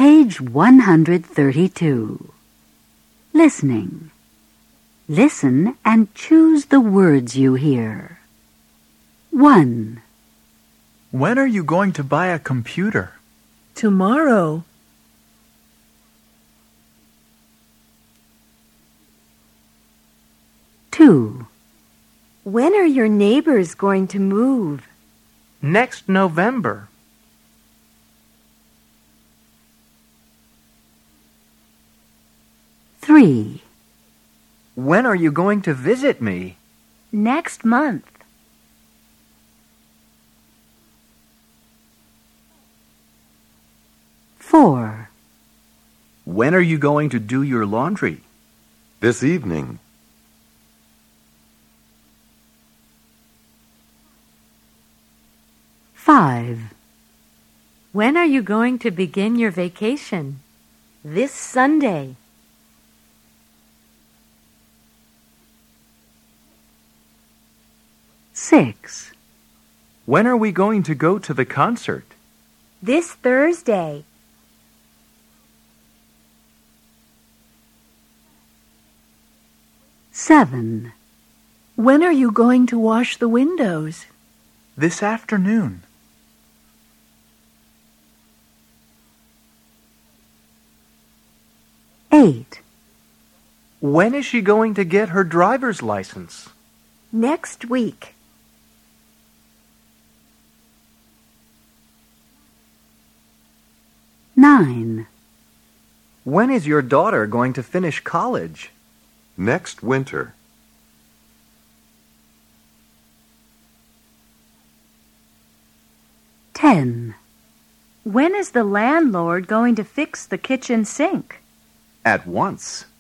Page 132. Listening. Listen and choose the words you hear. 1. When are you going to buy a computer? Tomorrow. 2. When are your neighbors going to move? Next November. 3. When are you going to visit me? Next month. 4. When are you going to do your laundry? This evening. 5. When are you going to begin your vacation? This Sunday. 6. When are we going to go to the concert? This Thursday. 7. When are you going to wash the windows? This afternoon. 8. When is she going to get her driver's license? Next week. 9. When is your daughter going to finish college? Next winter. 10. When is the landlord going to fix the kitchen sink? At once.